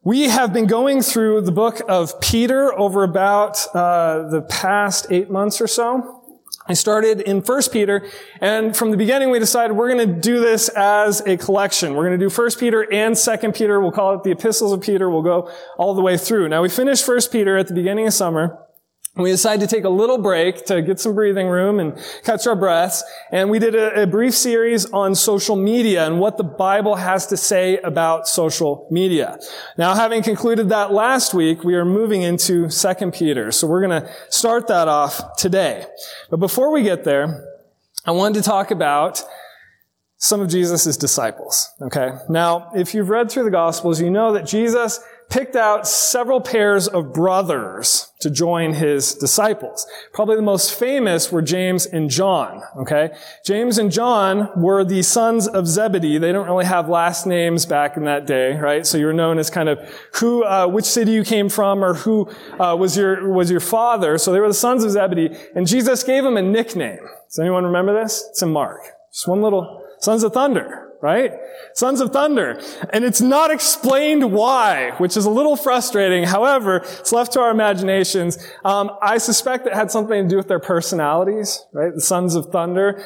We have been going through the book of Peter over about the past 8 months or so. I started in 1 Peter, and from the beginning we decided we're going to do this as a collection. We're going to do 1 Peter and 2 Peter. We'll call it the Epistles of Peter. We'll go all the way through. Now, we finished 1 Peter at the beginning of summer. We decided to take a little break to get some breathing room and catch our breaths. And we did a brief series on social media and what the Bible has to say about social media. Now, having concluded that last week, we are moving into 2 Peter. So we're going to start that off today. But before we get there, I wanted to talk about some of Jesus' disciples. Okay? Now, if you've read through the Gospels, you know that Jesus picked out several pairs of brothers to join his disciples. Probably the most famous were James and John, okay? James and John were the sons of Zebedee. They don't really have last names back in that day, right? So you were known as kind of which city you came from or who was your father. So they were the sons of Zebedee. And Jesus gave them a nickname. Does anyone remember this? It's in Mark. Just one little, Sons of Thunder. Right? Sons of Thunder. And it's not explained why, which is a little frustrating. However, it's left to our imaginations. I suspect it had something to do with their personalities, right? The Sons of Thunder.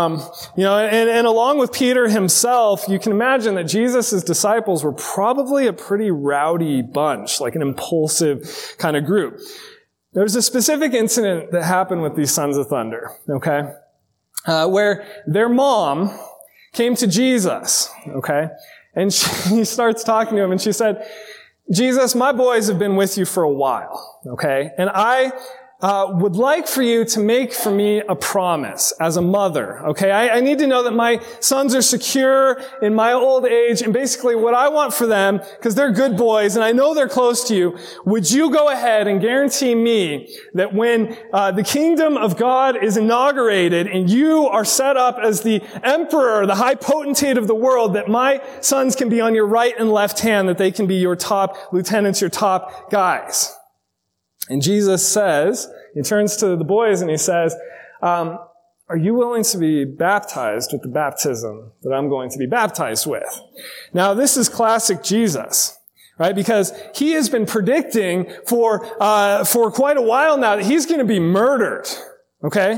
And along with Peter himself, you can imagine that Jesus' disciples were probably a pretty rowdy bunch, like an impulsive kind of group. There's a specific incident that happened with these Sons of Thunder, okay? Where their mom came to Jesus, okay? And she starts talking to him and she said, Jesus, my boys have been with you for a while, okay? And I would like for you to make for me a promise as a mother, okay? I need to know that my sons are secure in my old age, and basically what I want for them, because they're good boys and I know they're close to you, would you go ahead and guarantee me that when the kingdom of God is inaugurated and you are set up as the emperor, the high potentate of the world, that my sons can be on your right and left hand, that they can be your top lieutenants, your top guys? And Jesus says, he turns to the boys and he says, are you willing to be baptized with the baptism that I'm going to be baptized with? Now, this is classic Jesus, right? Because he has been predicting for quite a while now that he's going to be murdered, okay?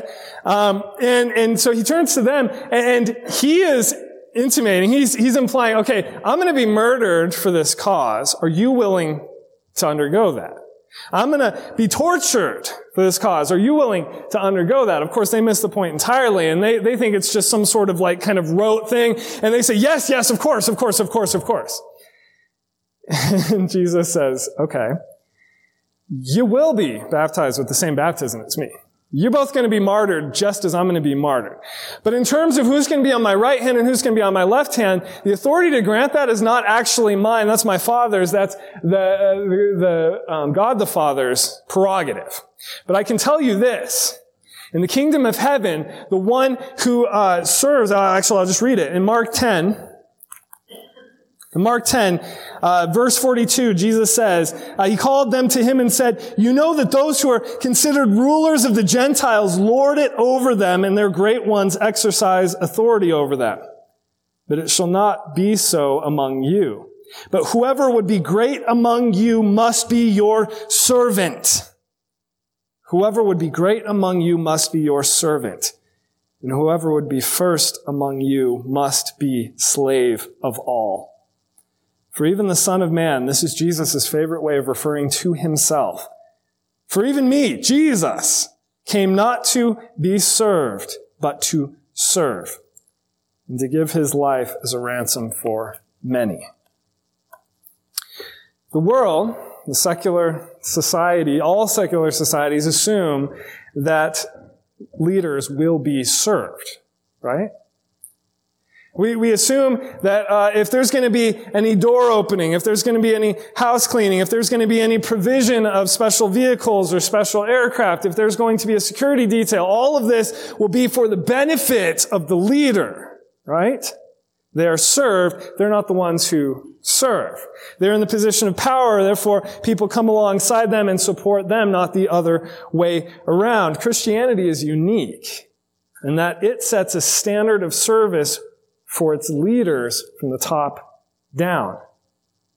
And so he turns to them and he is intimating, he's implying, okay, I'm going to be murdered for this cause. Are you willing to undergo that? I'm going to be tortured for this cause. Are you willing to undergo that? Of course, they miss the point entirely, and they think it's just some sort of like kind of rote thing, and they say, yes, of course. And Jesus says, okay, you will be baptized with the same baptism as me. You're both going to be martyred just as I'm going to be martyred. But in terms of who's going to be on my right hand and who's going to be on my left hand, the authority to grant that is not actually mine. That's my Father's. That's the God the Father's prerogative. But I can tell you this. In the kingdom of heaven, the one who serves, actually I'll just read it. In Mark 10, verse 42, Jesus says, he called them to him and said, you know that those who are considered rulers of the Gentiles lord it over them, and their great ones exercise authority over them. But it shall not be so among you. But whoever would be great among you must be your servant. Whoever would be great among you must be your servant. And whoever would be first among you must be slave of all. For even the Son of Man, this is Jesus' favorite way of referring to himself. For even me, Jesus, came not to be served, but to serve, and to give his life as a ransom for many. The world, the secular society, all secular societies assume that leaders will be served, right? We assume that if there's going to be any door opening, if there's going to be any house cleaning, if there's going to be any provision of special vehicles or special aircraft, if there's going to be a security detail, all of this will be for the benefit of the leader, right? They are served. They're not the ones who serve. They're in the position of power. Therefore, people come alongside them and support them, not the other way around. Christianity is unique in that it sets a standard of service for its leaders from the top down.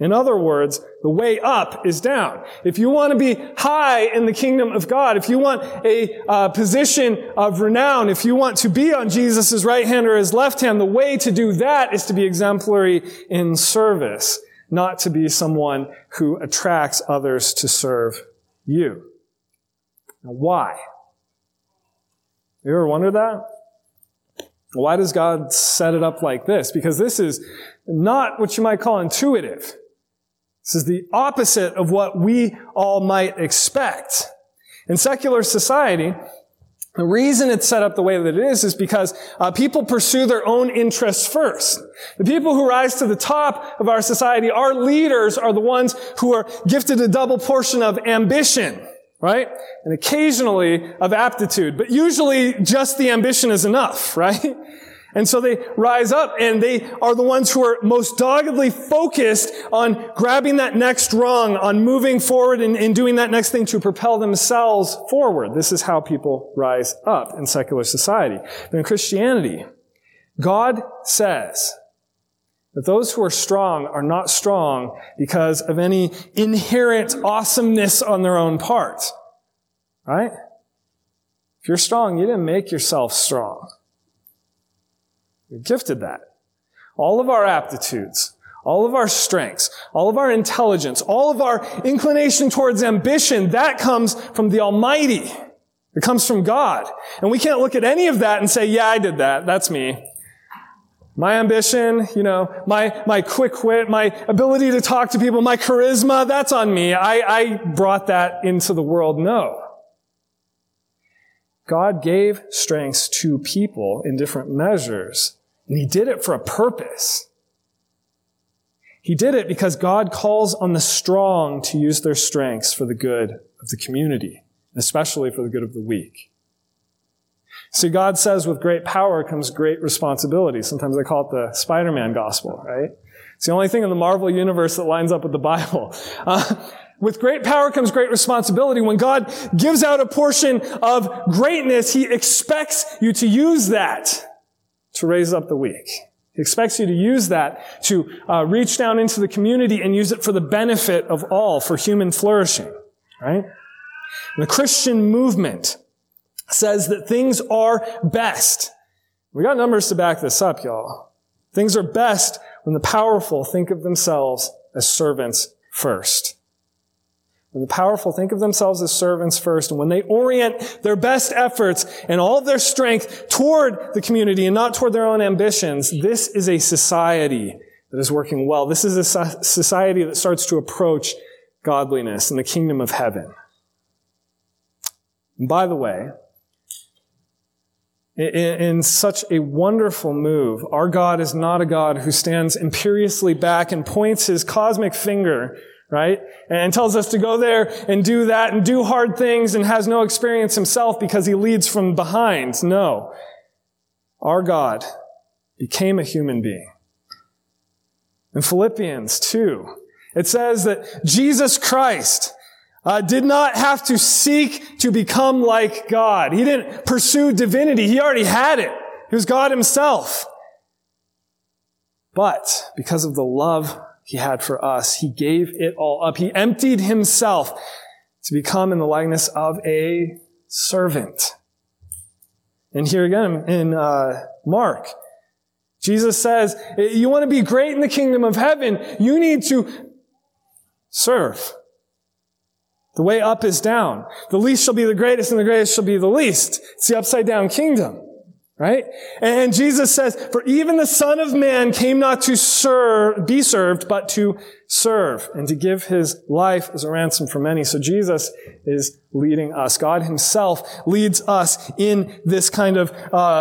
In other words, the way up is down. If you want to be high in the kingdom of God, if you want a position of renown, if you want to be on Jesus' right hand or his left hand, the way to do that is to be exemplary in service, not to be someone who attracts others to serve you. Now, why? You ever wonder that? Why does God set it up like this? Because this is not what you might call intuitive. This is the opposite of what we all might expect. In secular society, the reason it's set up the way that it is because people pursue their own interests first. The people who rise to the top of our society, our leaders, are the ones who are gifted a double portion of ambition, right? And occasionally of aptitude. But usually just the ambition is enough, right? And so they rise up and they are the ones who are most doggedly focused on grabbing that next rung, on moving forward and doing that next thing to propel themselves forward. This is how people rise up in secular society. But in Christianity, God says that those who are strong are not strong because of any inherent awesomeness on their own part. Right? If you're strong, you didn't make yourself strong. You're gifted that. All of our aptitudes, all of our strengths, all of our intelligence, all of our inclination towards ambition, that comes from the Almighty. It comes from God. And we can't look at any of that and say, yeah, I did that. That's me. My ambition, my quick wit, my ability to talk to people, my charisma, that's on me. I brought that into the world. No. God gave strengths to people in different measures. And he did it for a purpose. He did it because God calls on the strong to use their strengths for the good of the community, especially for the good of the weak. See, God says with great power comes great responsibility. Sometimes I call it the Spider-Man gospel, right? It's the only thing in the Marvel universe that lines up with the Bible. With great power comes great responsibility. When God gives out a portion of greatness, he expects you to use that to raise up the weak. He expects you to use that to reach down into the community and use it for the benefit of all, for human flourishing, right? And the Christian movement says that things are best. We got numbers to back this up, y'all. Things are best when the powerful think of themselves as servants first. When the powerful think of themselves as servants first, and when they orient their best efforts and all of their strength toward the community and not toward their own ambitions, this is a society that is working well. This is a society that starts to approach godliness and the kingdom of heaven. And by the way, in such a wonderful move, our God is not a God who stands imperiously back and points his cosmic finger, right? And tells us to go there and do that and do hard things and has no experience himself because he leads from behind. No. Our God became a human being. In Philippians 2, it says that Jesus Christ did not have to seek to become like God. He didn't pursue divinity. He already had it. He was God himself. But because of the love he had for us, he gave it all up. He emptied himself to become in the likeness of a servant. And here again in Mark, Jesus says, you want to be great in the kingdom of heaven, you need to serve. The way up is down. The least shall be the greatest and the greatest shall be the least. It's the upside down kingdom. Right? And Jesus says, for even the Son of Man came not to be served, but to serve and to give his life as a ransom for many. So Jesus is leading us. God himself leads us in this kind of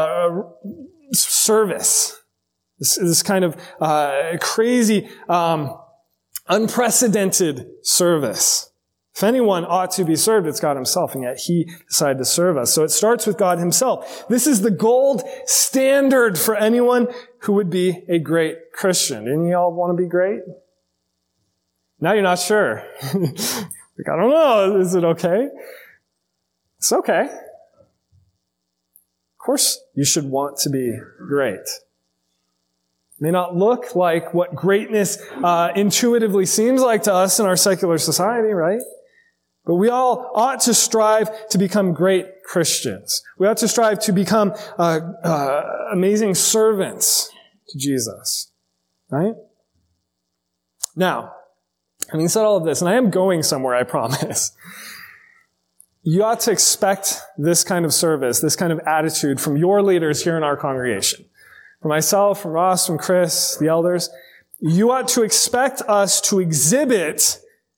service. This kind of crazy, unprecedented service. If anyone ought to be served, it's God himself, and yet he decided to serve us. So it starts with God himself. This is the gold standard for anyone who would be a great Christian. Didn't you all want to be great? Now you're not sure. Like, I don't know. Is it okay? It's okay. Of course, you should want to be great. may not look like what greatness intuitively seems like to us in our secular society, right? But we all ought to strive to become great Christians. We ought to strive to become amazing servants to Jesus, right? Now, having said all of this, and I am going somewhere, I promise, you ought to expect this kind of service, this kind of attitude from your leaders here in our congregation. From myself, from Ross, from Chris, the elders. You ought to expect us to exhibit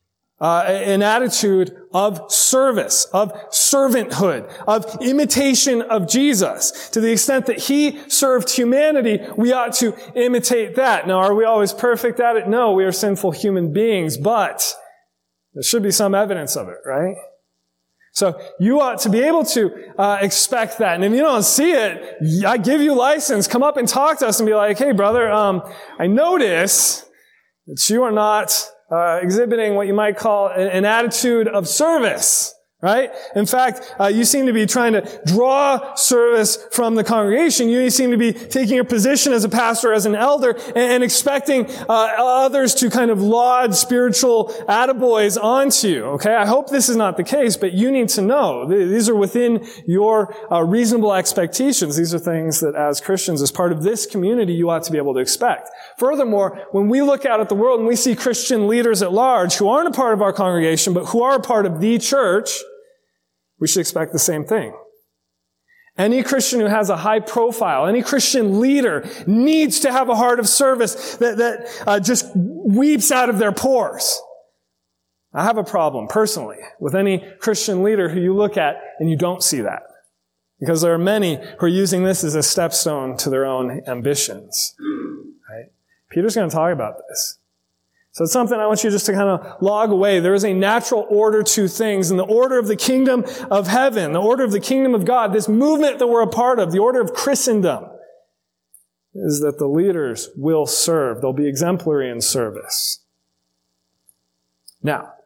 an attitude of service, of servanthood, of imitation of Jesus. To the extent that he served humanity, we ought to imitate that. Now, are we always perfect at it? No, we are sinful human beings, but there should be some evidence of it, right? So you ought to be able to expect that. And if you don't see it, I give you license. Come up and talk to us and be like, hey, brother, I notice that you are not exhibiting what you might call an attitude of service, right? In fact, you seem to be trying to draw service from the congregation. You seem to be taking a position as a pastor, as an elder, and expecting others to kind of laud spiritual attaboys onto you, okay? I hope this is not the case, but you need to know. These are within your reasonable expectations. These are things that as Christians, as part of this community, you ought to be able to expect. Furthermore, when we look out at the world and we see Christian leaders at large who aren't a part of our congregation, but who are a part of the church, we should expect the same thing. Any Christian who has a high profile, any Christian leader needs to have a heart of service that just weeps out of their pores. I have a problem, personally, with any Christian leader who you look at and you don't see that. Because there are many who are using this as a stepstone to their own ambitions. Right? Peter's going to talk about this. So it's something I want you just to kind of log away. There is a natural order to things. And the order of the kingdom of heaven, the order of the kingdom of God, this movement that we're a part of, the order of Christendom, is that the leaders will serve. They'll be exemplary in service. Now,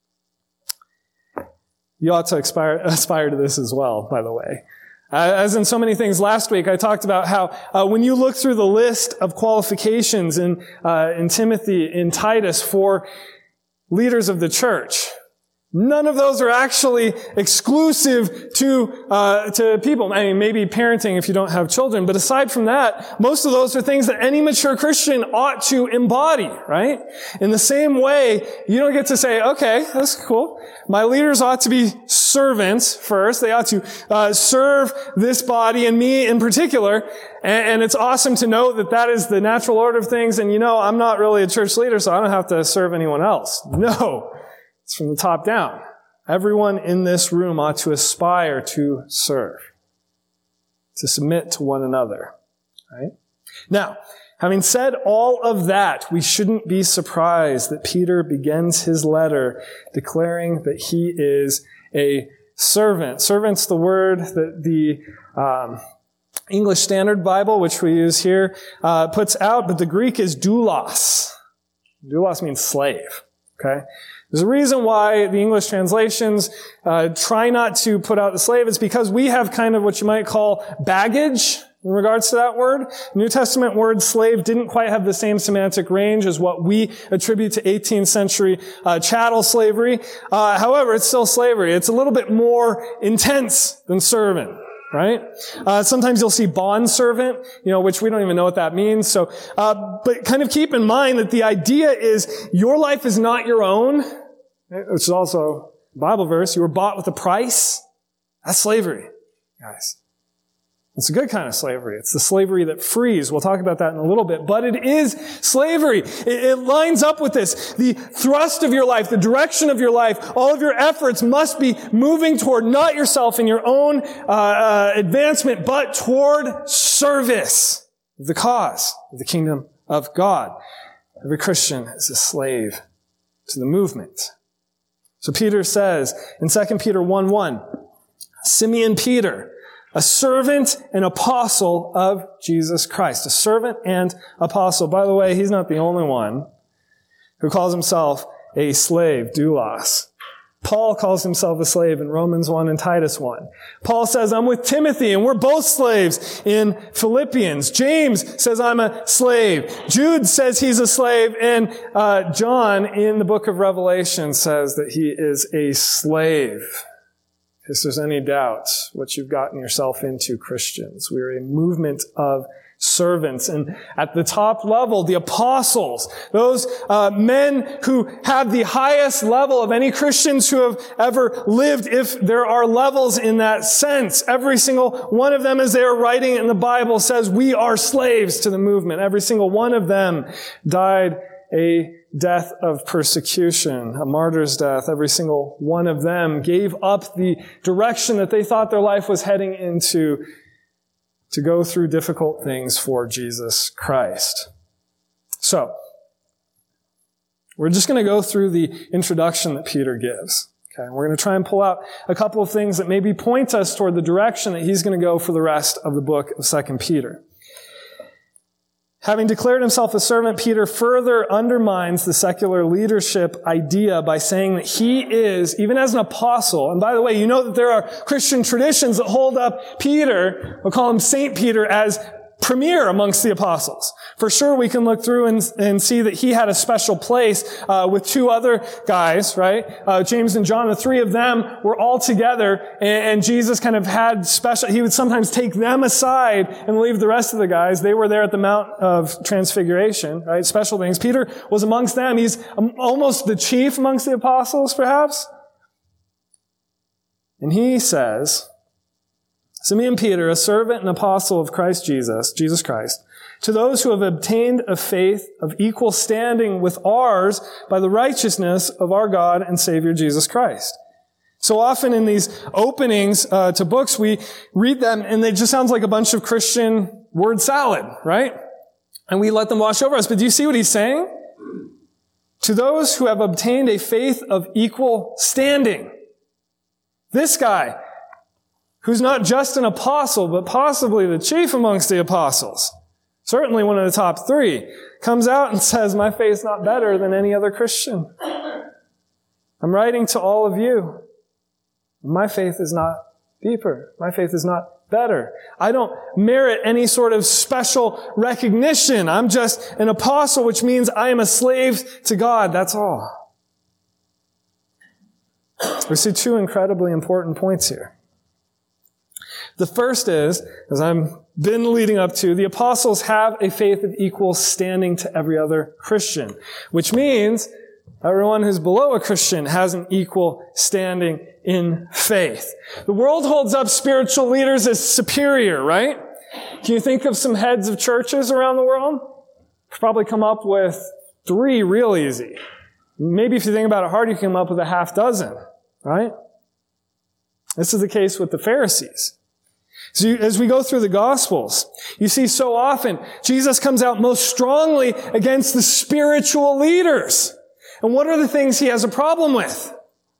you ought to aspire to this as well, by the way. As in so many things last week, I talked about how when you look through the list of qualifications in Timothy, in Titus for leaders of the church, none of those are actually exclusive to people. I mean, maybe parenting if you don't have children, but aside from that, most of those are things that any mature Christian ought to embody, right? In the same way, you don't get to say, okay, that's cool. My leaders ought to be servants first. They ought to serve this body and me in particular. And it's awesome to know that that is the natural order of things. And I'm not really a church leader, so I don't have to serve anyone else. No. It's from the top down. Everyone in this room ought to aspire to serve, to submit to one another, right? Now, having said all of that, we shouldn't be surprised that Peter begins his letter declaring that he is a servant. Servant's the word that the English Standard Bible, which we use here, puts out, but the Greek is doulos. Doulos means slave, okay? There's a reason why the English translations try not to put out the slave. It's because we have kind of what you might call baggage in regards to that word. The New Testament word slave didn't quite have the same semantic range as what we attribute to 18th century chattel slavery. However, it's still slavery. It's a little bit more intense than servant. Right? Sometimes you'll see bond servant, which we don't even know what that means. So, but kind of keep in mind that the idea is your life is not your own, which is also a Bible verse. You were bought with a price. That's slavery, guys. It's a good kind of slavery. It's the slavery that frees. We'll talk about that in a little bit. But it is slavery. It lines up with this. The thrust of your life, the direction of your life, all of your efforts must be moving toward not yourself and your own advancement, but toward service of the cause of the kingdom of God. Every Christian is a slave to the movement. So Peter says in 2 Peter 1:1, Simeon Peter, a servant and apostle of Jesus Christ. A servant and apostle. By the way, he's not the only one who calls himself a slave, doulos. Paul calls himself a slave in Romans 1 and Titus 1. Paul says, I'm with Timothy, and we're both slaves in Philippians. James says, I'm a slave. Jude says he's a slave, and John in the book of Revelation says that he is a slave. If there's any doubt what you've gotten yourself into, Christians, we're a movement of servants. And at the top level, the apostles, those men who have the highest level of any Christians who have ever lived, if there are levels in that sense. Every single one of them, as they are writing in the Bible, says we are slaves to the movement. Every single one of them died a death of persecution, a martyr's death. Every single one of them gave up the direction that they thought their life was heading into to go through difficult things for Jesus Christ. So, we're just going to go through the introduction that Peter gives. Okay, we're going to try and pull out a couple of things that maybe point us toward the direction that he's going to go for the rest of the book of 2 Peter. Having declared himself a servant, Peter further undermines the secular leadership idea by saying that he is, even as an apostle, and by the way, you know that there are Christian traditions that hold up Peter, we'll call him Saint Peter, as premier amongst the apostles. For sure, we can look through and see that he had a special place with two other guys, right? James and John, the three of them were all together, and Jesus kind of had special, he would sometimes take them aside and leave the rest of the guys. They were there at the Mount of Transfiguration, right? Special things. Peter was amongst them. He's almost the chief amongst the apostles, perhaps. And he says, Simeon Peter, a servant and apostle of Christ Jesus Christ, to those who have obtained a faith of equal standing with ours by the righteousness of our God and Savior Jesus Christ. So often in these openings to books, we read them and they just sounds like a bunch of Christian word salad, right? And we let them wash over us. But do you see what he's saying? To those who have obtained a faith of equal standing. This guy, who's not just an apostle, but possibly the chief amongst the apostles, certainly one of the top three, comes out and says, my faith's not better than any other Christian. I'm writing to all of you. My faith is not deeper. My faith is not better. I don't merit any sort of special recognition. I'm just an apostle, which means I am a slave to God. That's all. We see two incredibly important points here. The first is, as I've been leading up to, the apostles have a faith of equal standing to every other Christian, which means everyone who's below a Christian has an equal standing in faith. The world holds up spiritual leaders as superior, right? Can you think of some heads of churches around the world? Probably come up with 3 real easy. Maybe if you think about it hard, you can come up with a half dozen, right? This is the case with the Pharisees. So as we go through the Gospels, you see so often Jesus comes out most strongly against the spiritual leaders. And what are the things he has a problem with?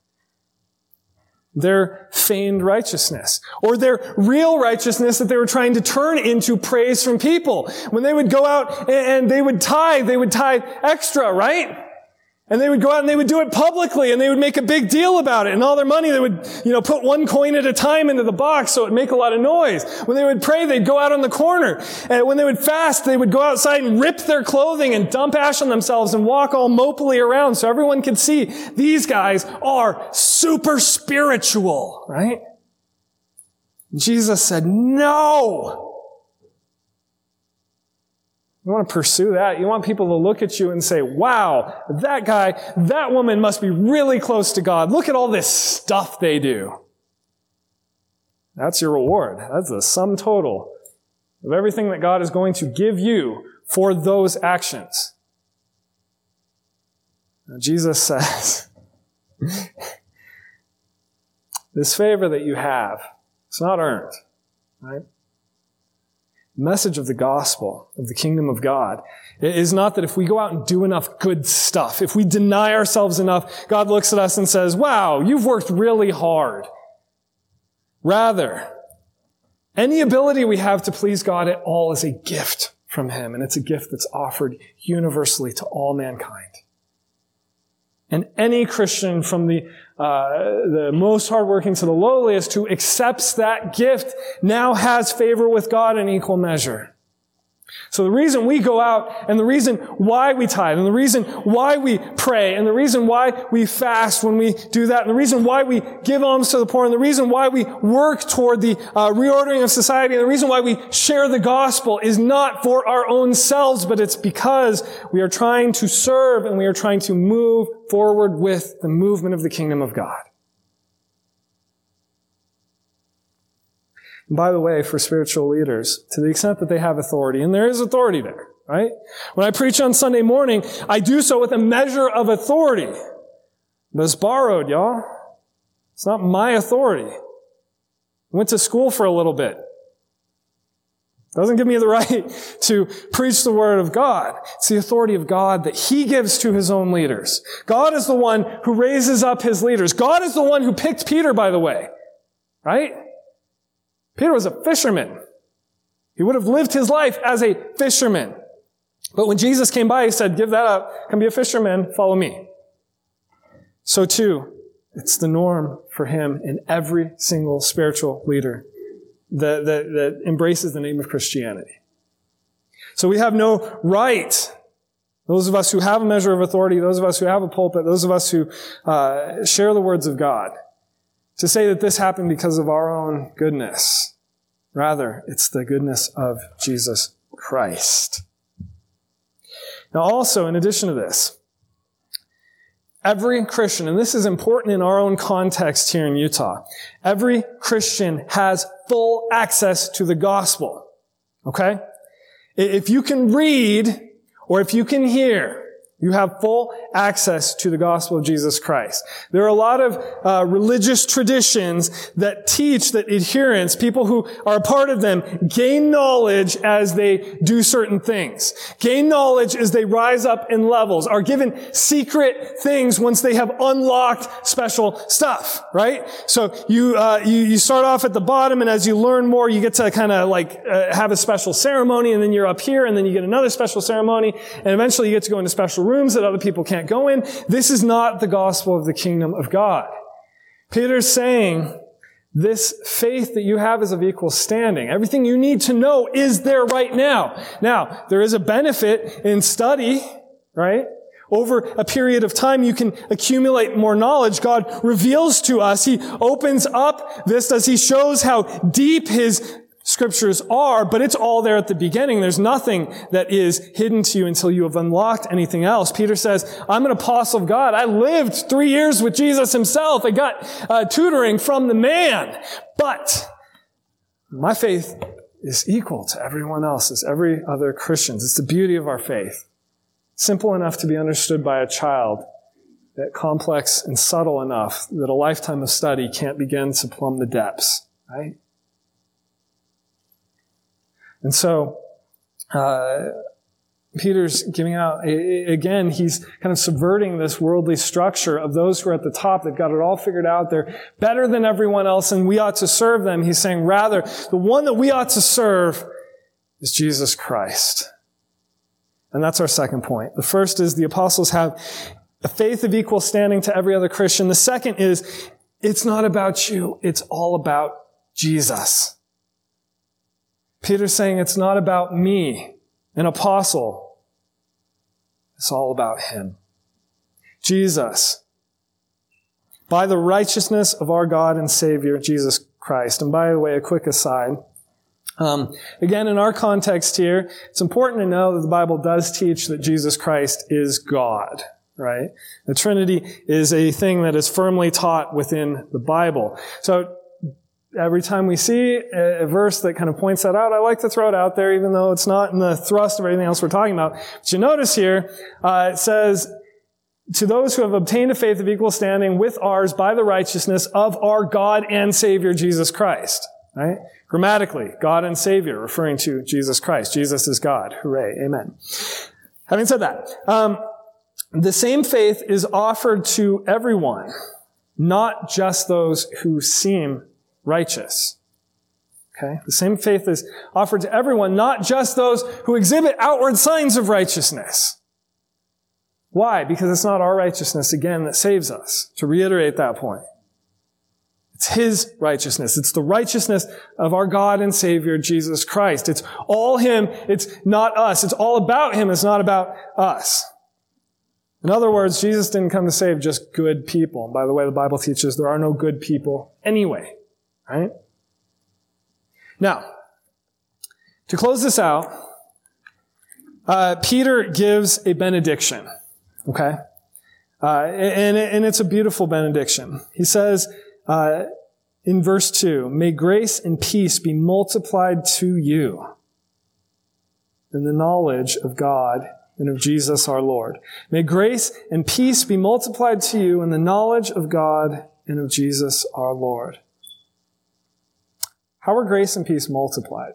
Their feigned righteousness, or their real righteousness that they were trying to turn into praise from people. When they would go out and they would tithe extra, right? And they would go out and they would do it publicly and they would make a big deal about it. And all their money, they would, put 1 coin at a time into the box so it would make a lot of noise. When they would pray, they'd go out on the corner. And when they would fast, they would go outside and rip their clothing and dump ash on themselves and walk all mopily around so everyone could see these guys are super spiritual, right? Jesus said, no! You want to pursue that? You want people to look at you and say, wow, that guy, that woman must be really close to God. Look at all this stuff they do. That's your reward. That's the sum total of everything that God is going to give you for those actions. Now, Jesus says, this favor that you have, it's not earned, right? The message of the gospel, of the kingdom of God, is not that if we go out and do enough good stuff, if we deny ourselves enough, God looks at us and says, wow, you've worked really hard. Rather, any ability we have to please God at all is a gift from Him, and it's a gift that's offered universally to all mankind. And any Christian from the most hardworking to the lowliest who accepts that gift now has favor with God in equal measure. So the reason we go out, and the reason why we tithe, and the reason why we pray, and the reason why we fast when we do that, and the reason why we give alms to the poor, and the reason why we work toward the reordering of society, and the reason why we share the gospel is not for our own selves, but it's because we are trying to serve and we are trying to move forward with the movement of the kingdom of God. And by the way, for spiritual leaders, to the extent that they have authority, and there is authority there, right? When I preach on Sunday morning, I do so with a measure of authority. But it's borrowed, y'all. It's not my authority. I went to school for a little bit. Doesn't give me the right to preach the word of God. It's the authority of God that He gives to His own leaders. God is the one who raises up His leaders. God is the one who picked Peter, by the way. Right? Peter was a fisherman. He would have lived his life as a fisherman. But when Jesus came by, He said, give that up. Come be a fisherman. Follow me. So too, it's the norm for Him in every single spiritual leader that embraces the name of Christianity. So we have no right, those of us who have a measure of authority, those of us who have a pulpit, those of us who share the words of God, to say that this happened because of our own goodness. Rather, it's the goodness of Jesus Christ. Now also, in addition to this, every Christian, and this is important in our own context here in Utah, every Christian has full access to the gospel. Okay? If you can read, or if you can hear, you have full access to the gospel of Jesus Christ. There are a lot of religious traditions that teach that adherents, people who are a part of them, gain knowledge as they do certain things. Gain knowledge as they rise up in levels, are given secret things once they have unlocked special stuff, right? So you start off at the bottom, and as you learn more, you get to kind of have a special ceremony, and then you're up here, and then you get another special ceremony, and eventually you get to go into special rooms that other people can't go in. This is not the gospel of the kingdom of God. Peter's saying this faith that you have is of equal standing. Everything you need to know is there right now. Now, there is a benefit in study, right? Over a period of time, you can accumulate more knowledge. God reveals to us. He opens up this as He shows how deep His Scriptures are, but it's all there at the beginning. There's nothing that is hidden to you until you have unlocked anything else. Peter says, I'm an apostle of God. I lived 3 years with Jesus Himself. I got tutoring from the man. But my faith is equal to everyone else's, every other Christian's. It's the beauty of our faith. Simple enough to be understood by a child, yet complex and subtle enough that a lifetime of study can't begin to plumb the depths, right? And so, Peter's giving out, again, he's kind of subverting this worldly structure of those who are at the top. They've got it all figured out. They're better than everyone else, and we ought to serve them. He's saying, rather, the one that we ought to serve is Jesus Christ. And that's our second point. The first is the apostles have a faith of equal standing to every other Christian. The second is, it's not about you. It's all about Jesus. Peter's saying it's not about me, an apostle. It's all about Him. Jesus. By the righteousness of our God and Savior, Jesus Christ. And by the way, a quick aside. Again, in our context here, it's important to know that the Bible does teach that Jesus Christ is God, right? The Trinity is a thing that is firmly taught within the Bible. So, every time we see a verse that kind of points that out, I like to throw it out there, even though it's not in the thrust of everything else we're talking about. But you notice here, it says, to those who have obtained a faith of equal standing with ours by the righteousness of our God and Savior, Jesus Christ. Right? Grammatically, God and Savior, referring to Jesus Christ. Jesus is God. Hooray. Amen. Having said that, the same faith is offered to everyone, not just those who seem righteous. Okay? The same faith is offered to everyone, not just those who exhibit outward signs of righteousness. Why? Because it's not our righteousness, again, that saves us. To reiterate that point. It's His righteousness. It's the righteousness of our God and Savior, Jesus Christ. It's all Him. It's not us. It's all about Him. It's not about us. In other words, Jesus didn't come to save just good people. And by the way, the Bible teaches there are no good people anyway. Right? Now, to close this out, Peter gives a benediction. Okay? And it's a beautiful benediction. He says, in verse 2, "May grace and peace be multiplied to you in the knowledge of God and of Jesus our Lord." May grace and peace be multiplied to you in the knowledge of God and of Jesus our Lord. How are grace and peace multiplied?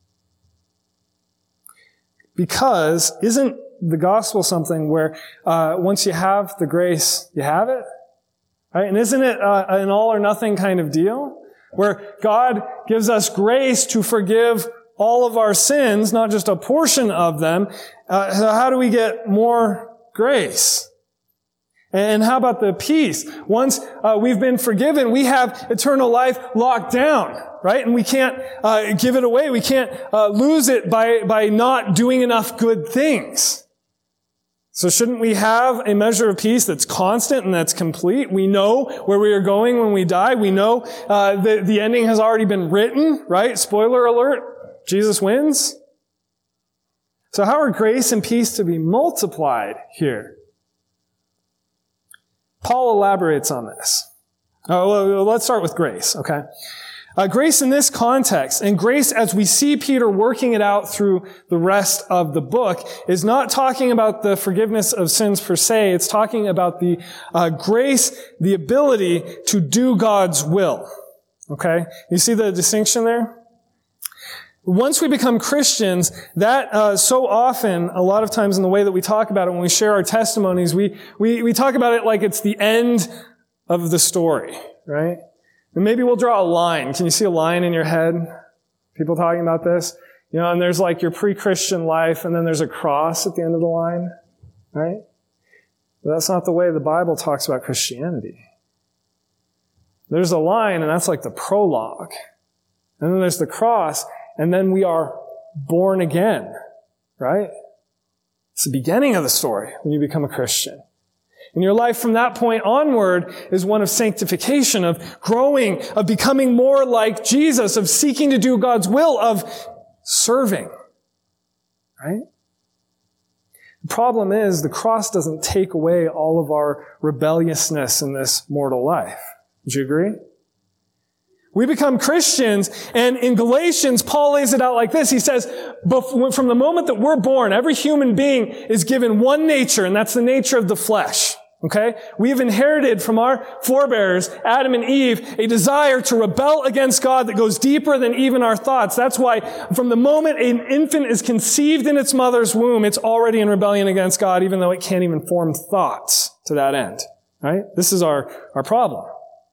Because isn't the gospel something where once you have the grace, you have it? Right? And isn't it an all or nothing kind of deal? Where God gives us grace to forgive all of our sins, not just a portion of them. So how do we get more grace? And how about the peace? Once we've been forgiven, we have eternal life locked down, right? And we can't give it away. We can't lose it by not doing enough good things. So shouldn't we have a measure of peace that's constant and that's complete? We know where we are going when we die. We know the ending has already been written, right? Spoiler alert, Jesus wins. So how are grace and peace to be multiplied here? Paul elaborates on this. Well, let's start with grace, okay? Grace in this context, and grace as we see Peter working it out through the rest of the book, is not talking about the forgiveness of sins per se. It's talking about the grace, the ability to do God's will. Okay? You see the distinction there? Once we become Christians, that so often, a lot of times in the way that we talk about it when we share our testimonies, we talk about it like it's the end of the story, right? And maybe we'll draw a line. Can you see a line in your head? People talking about this? You know, and there's like your pre-Christian life, and then there's a cross at the end of the line, right? But that's not the way the Bible talks about Christianity. There's a line, and that's like the prologue. And then there's the cross, and then we are born again, right? It's the beginning of the story when you become a Christian. And your life from that point onward is one of sanctification, of growing, of becoming more like Jesus, of seeking to do God's will, of serving. Right? The problem is the cross doesn't take away all of our rebelliousness in this mortal life. Would you agree? We become Christians, and in Galatians, Paul lays it out like this. He says, from the moment that we're born, every human being is given one nature, and that's the nature of the flesh. Okay? We have inherited from our forebears, Adam and Eve, a desire to rebel against God that goes deeper than even our thoughts. That's why from the moment an infant is conceived in its mother's womb, it's already in rebellion against God, even though it can't even form thoughts to that end. Right? This is our problem.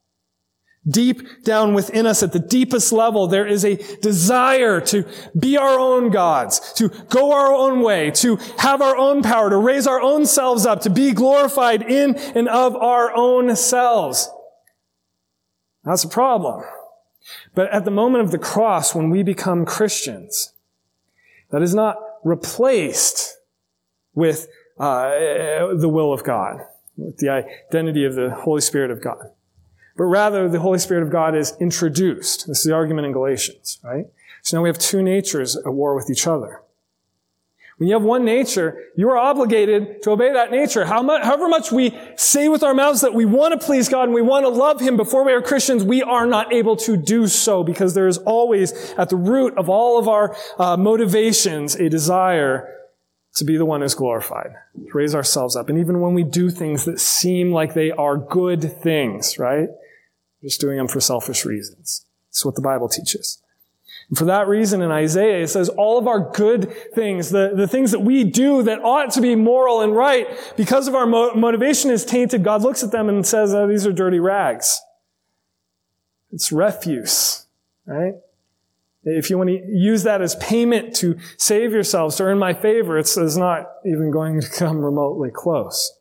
Deep down within us at the deepest level, there is a desire to be our own gods, to go our own way, to have our own power, to raise our own selves up, to be glorified in and of our own selves. That's a problem. But at the moment of the cross, when we become Christians, that is not replaced with the will of God, with the identity of the Holy Spirit of God. But rather, the Holy Spirit of God is introduced. This is the argument in Galatians, right? So now we have two natures at war with each other. When you have one nature, you are obligated to obey that nature. However much we say with our mouths that we want to please God and we want to love Him before we are Christians, we are not able to do so because there is always at the root of all of our motivations a desire to be the one who's glorified, to raise ourselves up. And even when we do things that seem like they are good things, right? We're just doing them for selfish reasons. That's what the Bible teaches. And for that reason in Isaiah, it says all of our good things, the things that we do that ought to be moral and right, because of our motivation is tainted, God looks at them and says, oh, these are dirty rags. It's refuse, right? If you want to use that as payment to save yourselves, to earn my favor, it's not even going to come remotely close.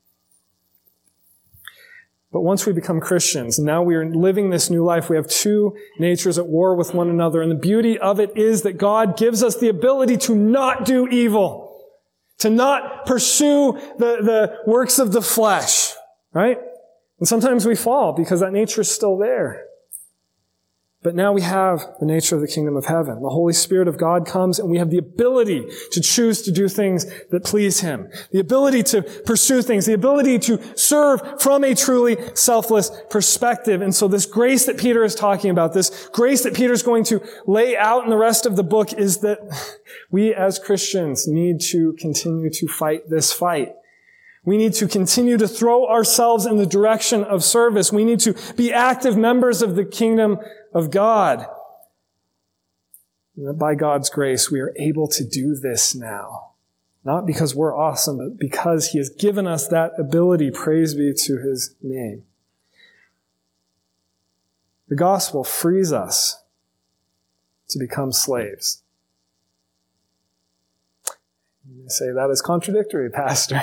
But once we become Christians, now we are living this new life, we have two natures at war with one another. And the beauty of it is that God gives us the ability to not do evil, to not pursue the works of the flesh, right? And sometimes we fall because that nature is still there. But now we have the nature of the kingdom of heaven. The Holy Spirit of God comes and we have the ability to choose to do things that please Him. The ability to pursue things. The ability to serve from a truly selfless perspective. And so this grace that Peter is talking about, this grace that Peter's going to lay out in the rest of the book is that we as Christians need to continue to fight this fight. We need to continue to throw ourselves in the direction of service. We need to be active members of the kingdom of God. And that by God's grace, we are able to do this now. Not because we're awesome, but because He has given us that ability. Praise be to His name. The gospel frees us to become slaves. You say, that is contradictory, Pastor.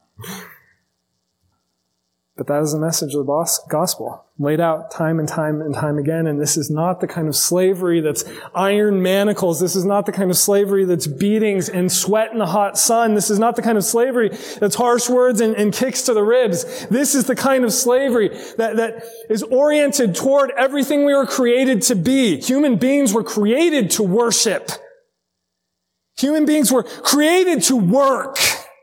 But that is the message of the gospel, laid out time and time and time again. And this is not the kind of slavery that's iron manacles. This is not the kind of slavery that's beatings and sweat in the hot sun. This is not the kind of slavery that's harsh words and kicks to the ribs. This is the kind of slavery that is oriented toward everything we were created to be. Human beings were created to worship. Human beings were created to work.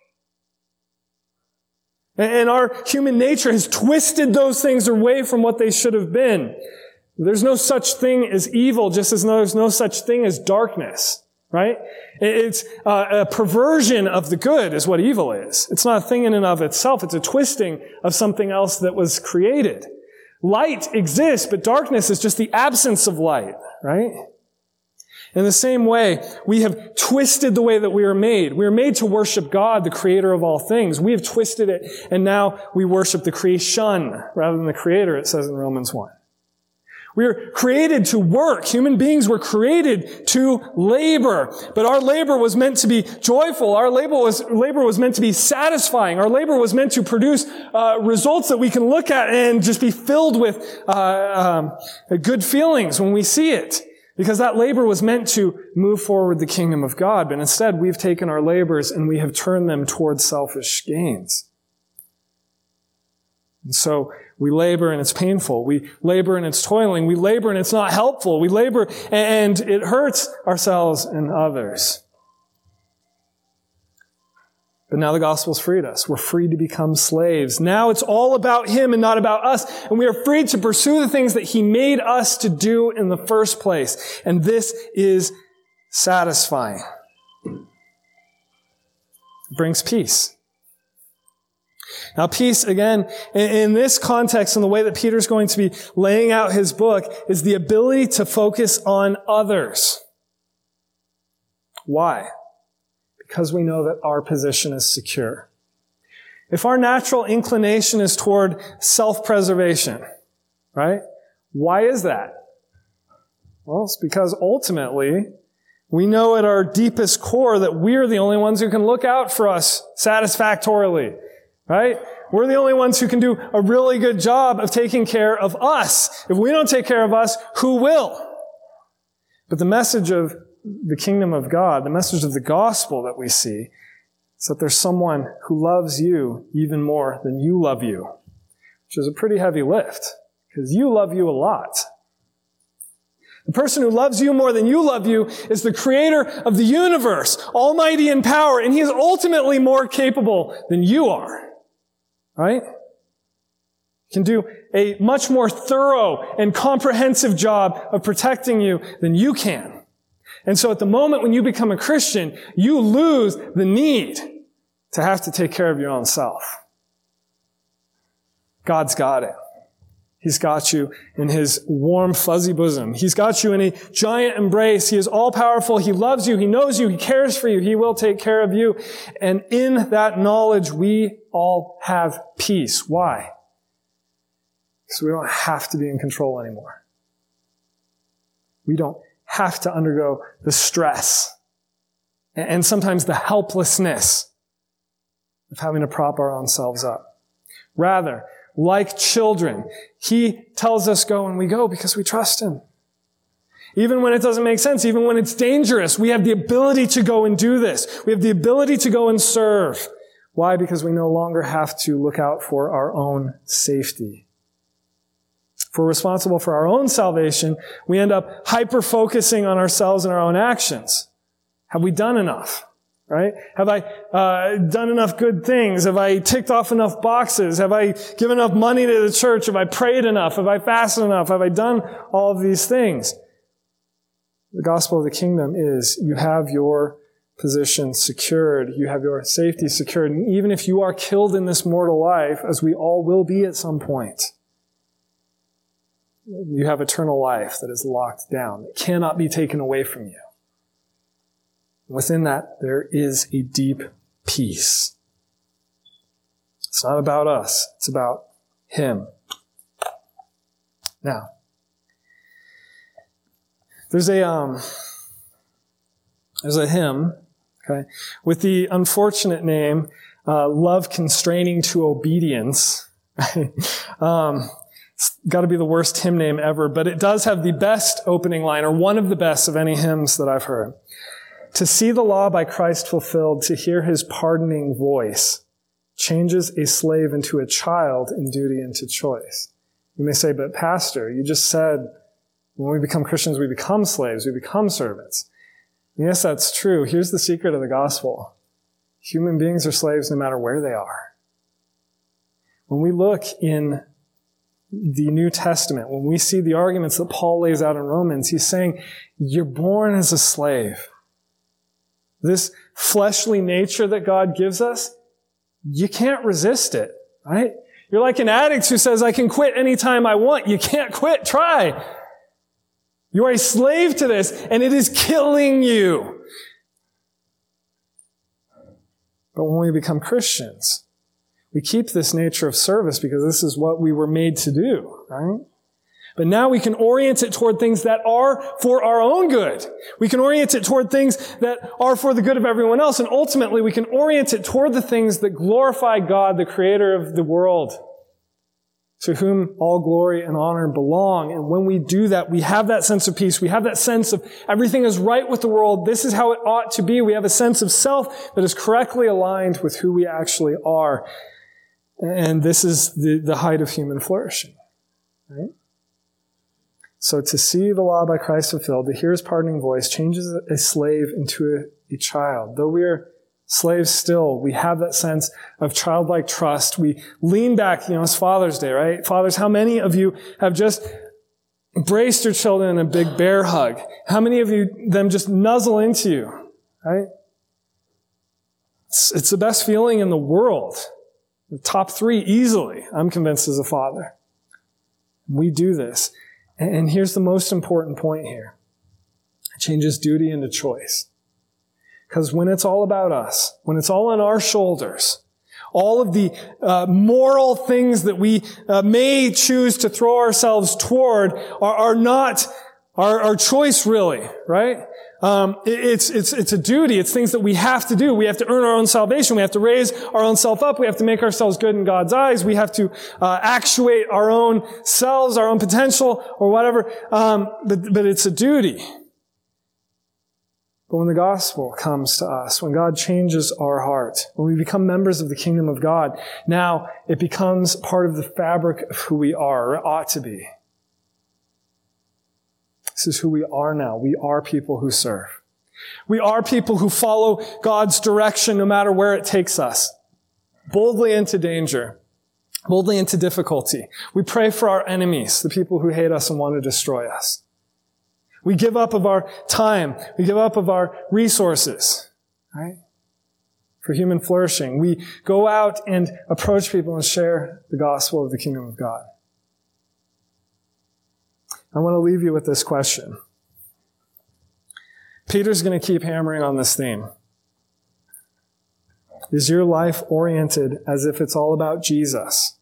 And our human nature has twisted those things away from what they should have been. There's no such thing as evil, just as there's no such thing as darkness, right? It's a perversion of the good is what evil is. It's not a thing in and of itself. It's a twisting of something else that was created. Light exists, but darkness is just the absence of light, right? In the same way, we have twisted the way that we are made. We are made to worship God, the creator of all things. We have twisted it, and now we worship the creation rather than the creator, it says in Romans 1. We are created to work. Human beings were created to labor. But our labor was meant to be joyful. Our labor was meant to be satisfying. Our labor was meant to produce results that we can look at and just be filled with good feelings when we see it. Because that labor was meant to move forward the kingdom of God. But instead, we've taken our labors and we have turned them towards selfish gains. And so we labor and it's painful. We labor and it's toiling. We labor and it's not helpful. We labor and it hurts ourselves and others. But now the gospel's freed us. We're free to become slaves. Now it's all about Him and not about us. And we are free to pursue the things that He made us to do in the first place. And this is satisfying. It brings peace. Now peace, again, in this context, in the way that Peter's going to be laying out his book, is the ability to focus on others. Why? Because we know that our position is secure. If our natural inclination is toward self-preservation, right? Why is that? Well, it's because ultimately we know at our deepest core that we're the only ones who can look out for us satisfactorily, right? We're the only ones who can do a really good job of taking care of us. If we don't take care of us, who will? But the message of the kingdom of God, the message of the gospel that we see, is that there's someone who loves you even more than you love you, which is a pretty heavy lift, because you love you a lot. The person who loves you more than you love you is the creator of the universe, almighty in power, and He is ultimately more capable than you are, right? He can do a much more thorough and comprehensive job of protecting you than you can. And so at the moment when you become a Christian, you lose the need to have to take care of your own self. God's got it. He's got you in His warm, fuzzy bosom. He's got you in a giant embrace. He is all-powerful. He loves you. He knows you. He cares for you. He will take care of you. And in that knowledge, we all have peace. Why? Because we don't have to be in control anymore. We don't have to undergo the stress and sometimes the helplessness of having to prop our own selves up. Rather, like children, he tells us go and we go because we trust him. Even when it doesn't make sense, even when it's dangerous, we have the ability to go and do this. We have the ability to go and serve. Why? Because we no longer have to look out for our own safety. If we're responsible for our own salvation, we end up hyper-focusing on ourselves and our own actions. Have we done enough? Right? Have I done enough good things? Have I ticked off enough boxes? Have I given enough money to the church? Have I prayed enough? Have I fasted enough? Have I done all of these things? The gospel of the kingdom is you have your position secured. You have your safety secured. And even if you are killed in this mortal life, as we all will be at some point, you have eternal life that is locked down. It cannot be taken away from you. Within that, there is a deep peace. It's not about us. It's about him. Now, there's a hymn, okay, with the unfortunate name, Love Constraining to Obedience. It's got to be the worst hymn name ever, but it does have the best opening line, or one of the best of any hymns that I've heard. To see the law by Christ fulfilled, to hear his pardoning voice, changes a slave into a child in duty and to choice. You may say, but Pastor, you just said when we become Christians, we become slaves, we become servants. Yes, that's true. Here's the secret of the gospel. Human beings are slaves no matter where they are. When we look in the New Testament, when we see the arguments that Paul lays out in Romans, he's saying, you're born as a slave. This fleshly nature that God gives us, you can't resist it, right? You're like an addict who says, I can quit anytime I want. You can't quit. Try. You are a slave to this, and it is killing you. But when we become Christians, we keep this nature of service because this is what we were made to do, right? But now we can orient it toward things that are for our own good. We can orient it toward things that are for the good of everyone else. And ultimately, we can orient it toward the things that glorify God, the creator of the world, to whom all glory and honor belong. And when we do that, we have that sense of peace. We have that sense of everything is right with the world. This is how it ought to be. We have a sense of self that is correctly aligned with who we actually are. And this is the height of human flourishing, right? So to see the law by Christ fulfilled, to hear his pardoning voice, changes a slave into a child. Though we are slaves still, we have that sense of childlike trust. We lean back, it's Father's Day, right? Fathers, how many of you have just embraced your children in a big bear hug? How many of them just nuzzle into you, right? It's the best feeling in the world. The top 3 easily, I'm convinced, as a father. We do this. And here's the most important point here. It changes duty into choice. Because when it's all about us, when it's all on our shoulders, all of the moral things that we may choose to throw ourselves toward are not our choice really, right? It's a duty. It's things that we have to do. We have to earn our own salvation. We have to raise our own self up. We have to make ourselves good in God's eyes. We have to actuate our own selves, our own potential, or whatever. But it's a duty. But when the gospel comes to us, when God changes our heart, when we become members of the kingdom of God, now it becomes part of the fabric of who we are, or it ought to be. This is who we are now. We are people who serve. We are people who follow God's direction no matter where it takes us. Boldly into danger. Boldly into difficulty. We pray for our enemies, the people who hate us and want to destroy us. We give up of our time. We give up of our resources, right? For human flourishing. We go out and approach people and share the gospel of the kingdom of God. I want to leave you with this question. Peter's going to keep hammering on this theme. Is your life oriented as if it's all about Jesus?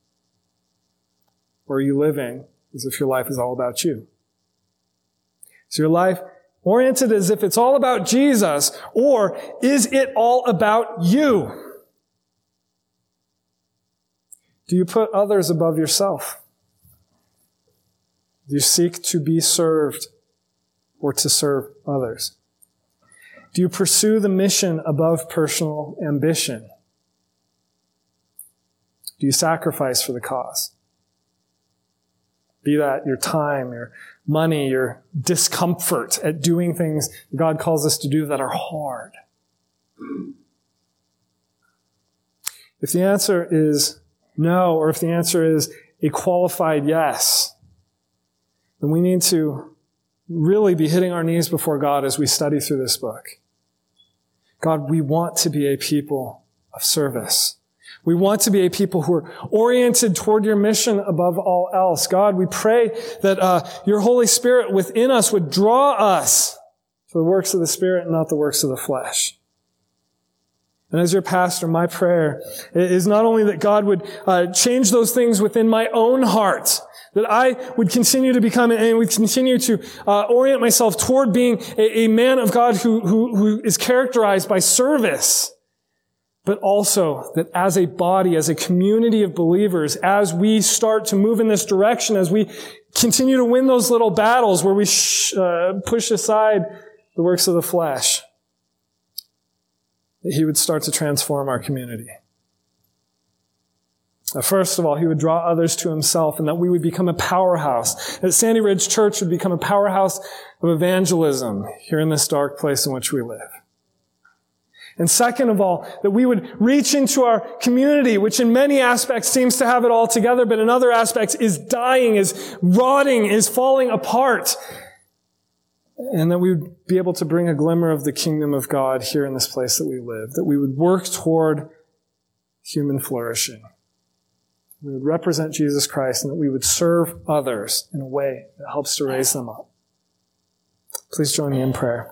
Or are you living as if your life is all about you? Is your life Oriented as if it's all about Jesus, or is it all about you? Do you put others above yourself? Do you seek to be served or to serve others? Do you pursue the mission above personal ambition? Do you sacrifice for the cause? Be that your time, your money, your discomfort at doing things God calls us to do that are hard. If the answer is no, or if the answer is a qualified yes, then we need to really be hitting our knees before God as we study through this book. God, we want to be a people of service. We want to be a people who are oriented toward your mission above all else. God, we pray that your Holy Spirit within us would draw us to the works of the Spirit and not the works of the flesh. And as your pastor, my prayer is not only that God would change those things within my own heart, that I would continue to become and would continue to orient myself toward being a man of God who is characterized by service, but also that as a body, as a community of believers, as we start to move in this direction, as we continue to win those little battles where we push aside the works of the flesh, that he would start to transform our community. First of all, he would draw others to himself, and that we would become a powerhouse. That Sandy Ridge Church would become a powerhouse of evangelism here in this dark place in which we live. And second of all, that we would reach into our community, which in many aspects seems to have it all together, but in other aspects is dying, is rotting, is falling apart. And that we would be able to bring a glimmer of the kingdom of God here in this place that we live. That we would work toward human flourishing. We would represent Jesus Christ, and that we would serve others in a way that helps to raise them up. Please join me in prayer.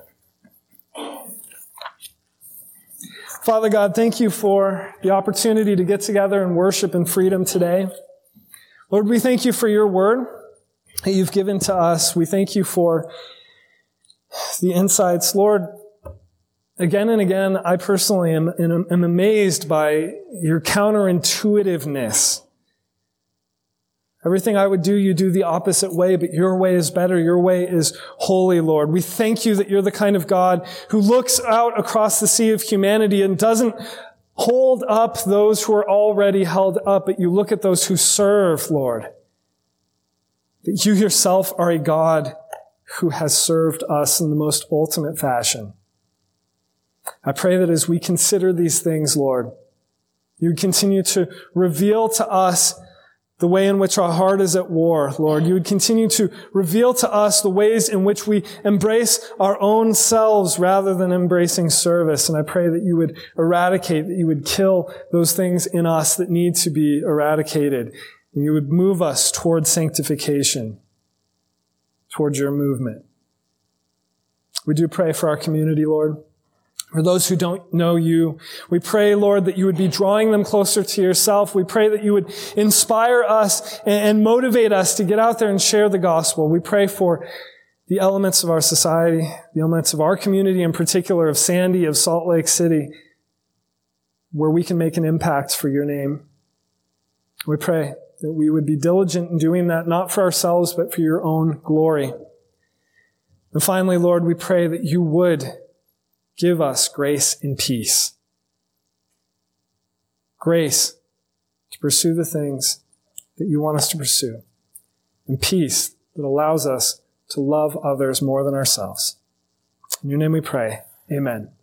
Father God, thank you for the opportunity to get together and worship in freedom today. Lord, we thank you for your word that you've given to us. We thank you for the insights. Lord, again and again, I personally am amazed by your counterintuitiveness. Everything I would do, you do the opposite way, but your way is better. Your way is holy, Lord. We thank you that you're the kind of God who looks out across the sea of humanity and doesn't hold up those who are already held up, but you look at those who serve, Lord. That you yourself are a God who has served us in the most ultimate fashion. I pray that as we consider these things, Lord, you would continue to reveal to us the way in which our heart is at war, Lord. You would continue to reveal to us the ways in which we embrace our own selves rather than embracing service. And I pray that you would eradicate, that you would kill those things in us that need to be eradicated. And you would move us toward sanctification, towards your movement. We do pray for our community, Lord. For those who don't know you, we pray, Lord, that you would be drawing them closer to yourself. We pray that you would inspire us and motivate us to get out there and share the gospel. We pray for the elements of our society, the elements of our community, in particular of Sandy, of Salt Lake City, where we can make an impact for your name. We pray that we would be diligent in doing that, not for ourselves, but for your own glory. And finally, Lord, we pray that you would give us grace and peace. Grace to pursue the things that you want us to pursue. And peace that allows us to love others more than ourselves. In your name we pray. Amen.